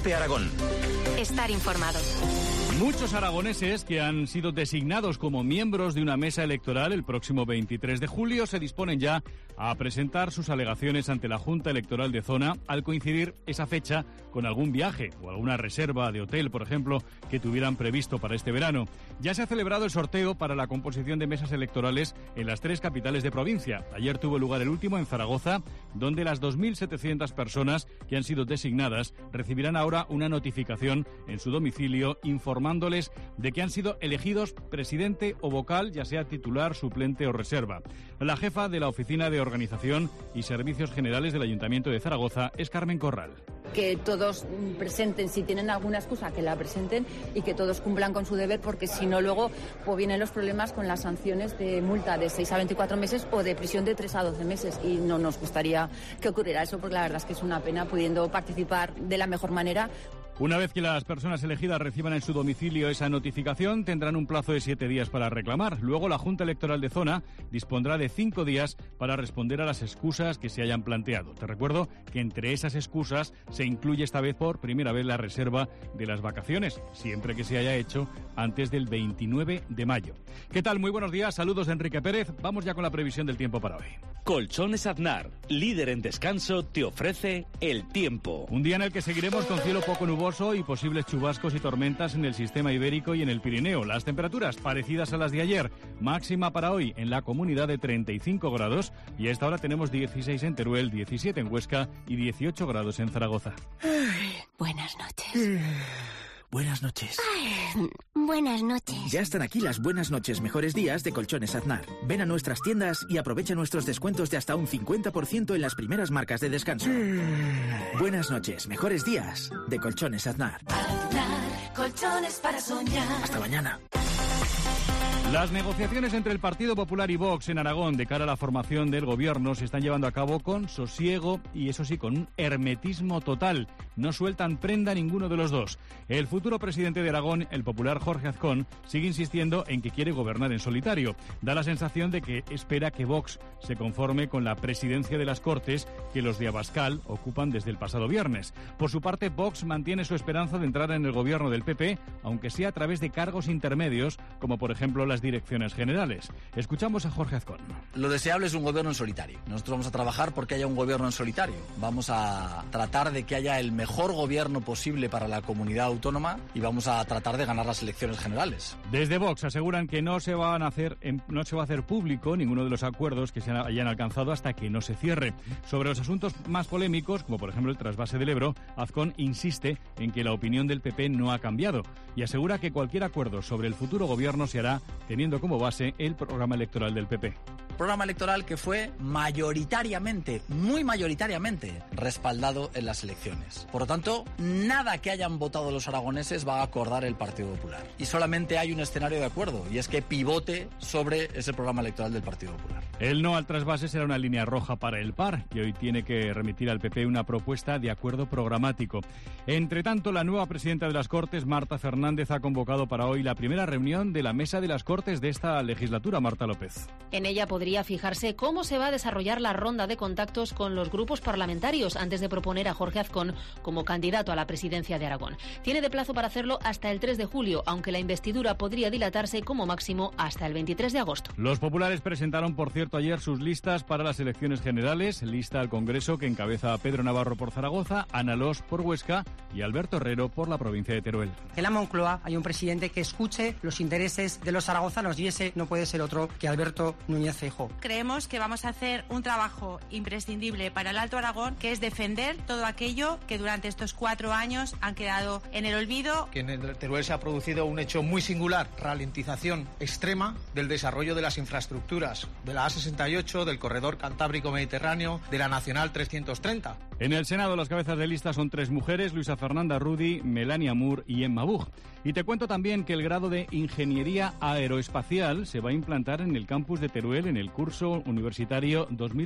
COPE Aragón. Estar informado. Muchos aragoneses que han sido designados como miembros de una mesa electoral el próximo 23 de julio se disponen ya a presentar sus alegaciones ante la Junta Electoral de Zona al coincidir esa fecha con algún viaje o alguna reserva de hotel, por ejemplo, que tuvieran previsto para este verano. Ya se ha celebrado el sorteo para la composición de mesas electorales en las 3 capitales de provincia. Ayer tuvo lugar el último en Zaragoza, donde las 2.700 personas que han sido designadas recibirán ahora una notificación en su domicilio informándoles de que han sido elegidos presidente o vocal, ya sea titular, suplente o reserva. La jefa de la Oficina de Organización y Servicios Generales del Ayuntamiento de Zaragoza es Carmen Corral. Que todos presenten, si tienen alguna excusa, que la presenten y que todos cumplan con su deber, porque si no luego pues vienen los problemas con las sanciones de multa de 6 a 24 meses o de prisión de 3 a 12 meses y no nos gustaría que ocurriera eso, porque la verdad es que es una pena pudiendo participar de la mejor manera. Una vez que las personas elegidas reciban en su domicilio esa notificación, tendrán un plazo de 7 días para reclamar. Luego, la Junta Electoral de Zona dispondrá de 5 días para responder a las excusas que se hayan planteado. Te recuerdo que entre esas excusas se incluye esta vez por primera vez la reserva de las vacaciones, siempre que se haya hecho antes del 29 de mayo. ¿Qué tal? Muy buenos días. Saludos de Enrique Pérez. Vamos ya con la previsión del tiempo para hoy. Colchones Aznar, líder en descanso, te ofrece el tiempo. Un día en el que seguiremos con cielo poco nuboso y posibles chubascos y tormentas en el sistema ibérico y en el Pirineo. Las temperaturas parecidas a las de ayer. Máxima para hoy en la comunidad de 35 grados y a esta hora tenemos 16 en Teruel, 17 en Huesca y 18 grados en Zaragoza. Buenas noches. Buenas noches. Ay, buenas noches. Ya están aquí las buenas noches, mejores días de Colchones Aznar. Ven a nuestras tiendas y aprovecha nuestros descuentos de hasta un 50% en las primeras marcas de descanso. Buenas noches, mejores días de Colchones Aznar. Aznar, colchones para soñar. Hasta mañana. Las negociaciones entre el Partido Popular y Vox en Aragón de cara a la formación del gobierno se están llevando a cabo con sosiego y, eso sí, con un hermetismo total. No sueltan prenda ninguno de los dos. El futuro presidente de Aragón, el popular Jorge Azcón, sigue insistiendo en que quiere gobernar en solitario. Da la sensación de que espera que Vox se conforme con la presidencia de las Cortes que los de Abascal ocupan desde el pasado viernes. Por su parte, Vox mantiene su esperanza de entrar en el gobierno del PP, aunque sea a través de cargos intermedios, como por ejemplo las direcciones generales. Escuchamos a Jorge Azcón. Lo deseable es un gobierno en solitario. Nosotros vamos a trabajar porque haya un gobierno en solitario. Vamos a tratar de que haya el mejor gobierno posible para la comunidad autónoma y vamos a tratar de ganar las elecciones generales. Desde Vox aseguran que no se va a hacer público ninguno de los acuerdos que se hayan alcanzado hasta que no se cierre. Sobre los asuntos más polémicos, como por ejemplo el trasvase del Ebro, Azcón insiste en que la opinión del PP no ha cambiado y asegura que cualquier acuerdo sobre el futuro gobierno se hará teniendo como base el programa electoral del PP. Programa electoral que fue mayoritariamente, muy mayoritariamente, respaldado en las elecciones. Por lo tanto, nada que hayan votado los aragoneses va a acordar el Partido Popular. Y solamente hay un escenario de acuerdo, y es que pivote sobre ese programa electoral del Partido Popular. El no al trasvase será una línea roja para el PAR, que hoy tiene que remitir al PP una propuesta de acuerdo programático. Entre tanto, la nueva presidenta de las Cortes, Marta Fernández, ha convocado para hoy la primera reunión de la Mesa de las Cortes de esta legislatura. Marta López. En ella podría fijarse cómo se va a desarrollar la ronda de contactos con los grupos parlamentarios antes de proponer a Jorge Azcón como candidato a la presidencia de Aragón. Tiene de plazo para hacerlo hasta el 3 de julio, aunque la investidura podría dilatarse como máximo hasta el 23 de agosto. Los populares presentaron, por cierto, ayer sus listas para las elecciones generales. Lista al Congreso que encabeza a Pedro Navarro por Zaragoza, Ana Los por Huesca y Alberto Herrero por la provincia de Teruel. En la Moncloa hay un presidente que escuche los intereses de los zaragozanos y ese no puede ser otro que Alberto Núñez Feijóo. Creemos que vamos a hacer un trabajo imprescindible para el Alto Aragón, que es defender todo aquello que durante estos 4 años han quedado en el olvido. Que en el Teruel se ha producido un hecho muy singular, ralentización extrema del desarrollo de las infraestructuras, de la A68, del corredor Cantábrico-Mediterráneo, de la Nacional 330. En el Senado las cabezas de lista son 3 mujeres, Luisa Fernanda Rudy, Melania Moore y Emma Buch. Y te cuento también que el grado de Ingeniería Aeroespacial se va a implantar en el campus de Teruel en el curso universitario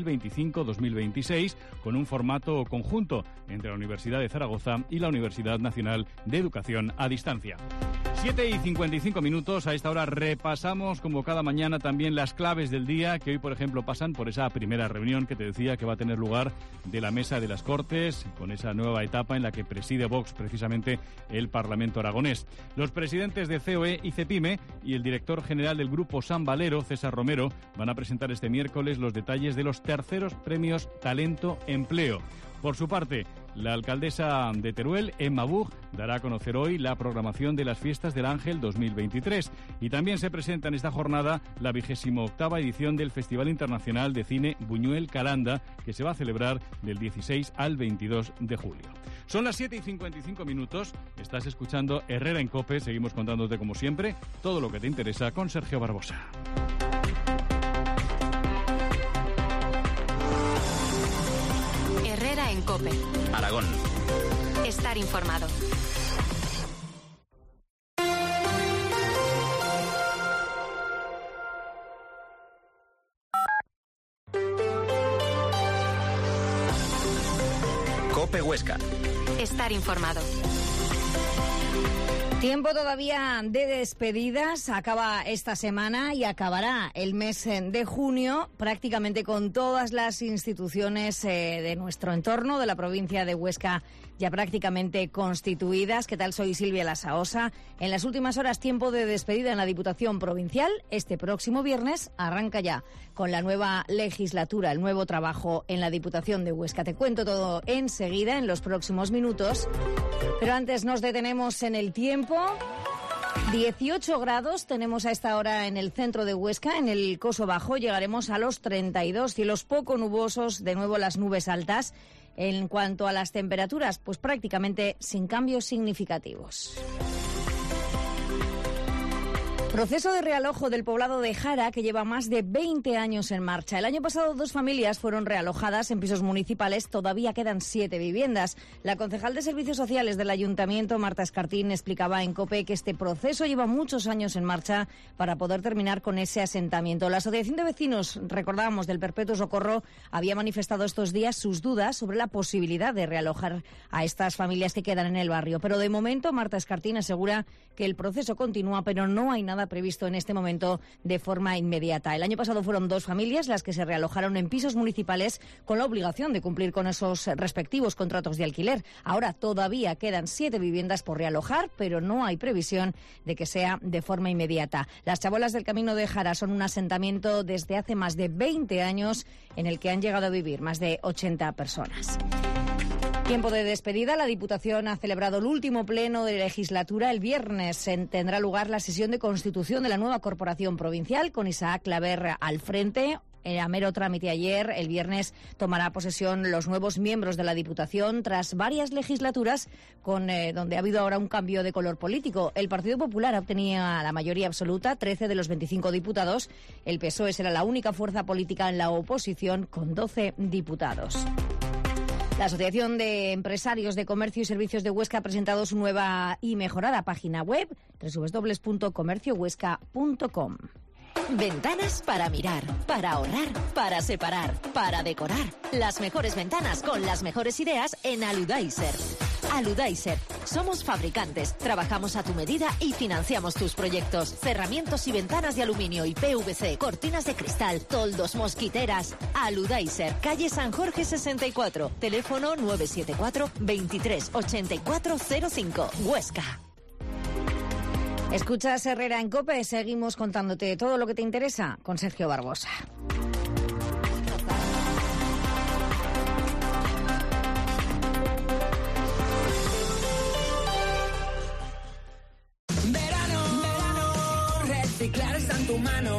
2025-2026 con un formato conjunto entre la Universidad de Zaragoza y la Universidad Nacional de Educación a Distancia. 7:55. A esta hora repasamos, como cada mañana, también las claves del día, que hoy, por ejemplo, pasan por esa primera reunión que te decía que va a tener lugar de la Mesa de las Cortes, con esa nueva etapa en la que preside Vox, precisamente, el Parlamento aragonés. Los presidentes de COE y CEPIME y el director general del Grupo San Valero, César Romero, van a presentar este miércoles los detalles de los terceros premios Talento Empleo. Por su parte, la alcaldesa de Teruel, Emma Buch, dará a conocer hoy la programación de las Fiestas del Ángel 2023. Y también se presenta en esta jornada la 28ª edición del Festival Internacional de Cine Buñuel Calanda, que se va a celebrar del 16 al 22 de julio. Son las 7:55. Estás escuchando Herrera en COPE. Seguimos contándote, como siempre, todo lo que te interesa con Sergio Barbosa. Herrera en COPE. Aragón. Estar informado. COPE Huesca. Estar informado. Tiempo todavía de despedidas, acaba esta semana y acabará el mes de junio prácticamente con todas las instituciones de nuestro entorno, de la provincia de Huesca, ya prácticamente constituidas. ¿Qué tal? Soy Silvia Lasaosa. En las últimas horas, tiempo de despedida en la Diputación Provincial. Este próximo viernes arranca ya con la nueva legislatura, el nuevo trabajo en la Diputación de Huesca. Te cuento todo enseguida, en los próximos minutos. Pero antes nos detenemos en el tiempo. 18 grados tenemos a esta hora en el centro de Huesca, en el Coso Bajo llegaremos a los 32, cielos poco nubosos, de nuevo las nubes altas. En cuanto a las temperaturas, pues prácticamente sin cambios significativos. Proceso de realojo del poblado de Jara, que lleva más de 20 años en marcha. El año pasado 2 familias fueron realojadas en pisos municipales. Todavía quedan 7 viviendas. La concejal de Servicios Sociales del Ayuntamiento, Marta Escartín, explicaba en COPE que este proceso lleva muchos años en marcha para poder terminar con ese asentamiento. La Asociación de Vecinos, recordábamos, del Perpetuo Socorro, había manifestado estos días sus dudas sobre la posibilidad de realojar a estas familias que quedan en el barrio. Pero de momento, Marta Escartín asegura que el proceso continúa, pero no hay nada previsto en este momento de forma inmediata. El año pasado fueron 2 familias las que se realojaron en pisos municipales con la obligación de cumplir con esos respectivos contratos de alquiler. Ahora todavía quedan 7 viviendas por realojar, pero no hay previsión de que sea de forma inmediata. Las Chabolas del Camino de Jara son un asentamiento desde hace más de 20 años en el que han llegado a vivir más de 80 personas. Tiempo de despedida. La Diputación ha celebrado el último pleno de legislatura. El viernes tendrá lugar la sesión de constitución de la nueva corporación provincial, con Isaac Claver al frente. A mero trámite ayer, el viernes tomará posesión los nuevos miembros de la Diputación tras varias legislaturas donde ha habido ahora un cambio de color político. El Partido Popular obtenía la mayoría absoluta, 13 de los 25 diputados. El PSOE será la única fuerza política en la oposición con 12 diputados. La Asociación de Empresarios de Comercio y Servicios de Huesca ha presentado su nueva y mejorada página web, www.comerciohuesca.com. Ventanas para mirar, para ahorrar, para separar, para decorar. Las mejores ventanas con las mejores ideas en Aludaiser. Aludaiser. Somos fabricantes, trabajamos a tu medida y financiamos tus proyectos. Cerramientos y ventanas de aluminio y PVC, cortinas de cristal, toldos, mosquiteras. Aludaiser. Calle San Jorge 64. Teléfono 974 23 84 05. Huesca. Escuchas Herrera en COPE, seguimos contándote todo lo que te interesa con Sergio Barbosa. Verano, reciclar está en tu mano.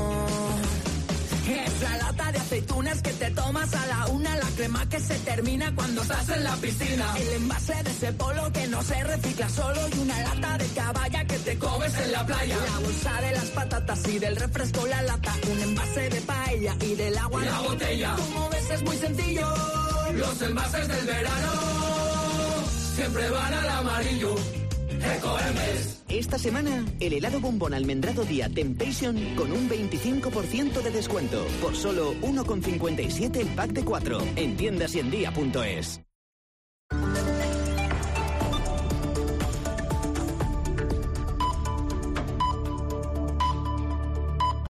Esa lata de aceitunas que te tomas a la una, la crema que se termina cuando estás en la piscina, el envase de ese polo que no se recicla solo y una lata de caballa que te comes en la playa, la bolsa de las patatas y del refresco la lata, un envase de paella y del agua la botella. Como ves es muy sencillo, los envases del verano siempre van al amarillo. Ecoembes. Esta semana, el helado bombón almendrado Día Temptation con un 25% de descuento. Por solo 1,57 el pack de 4. En tiendas y en día.es.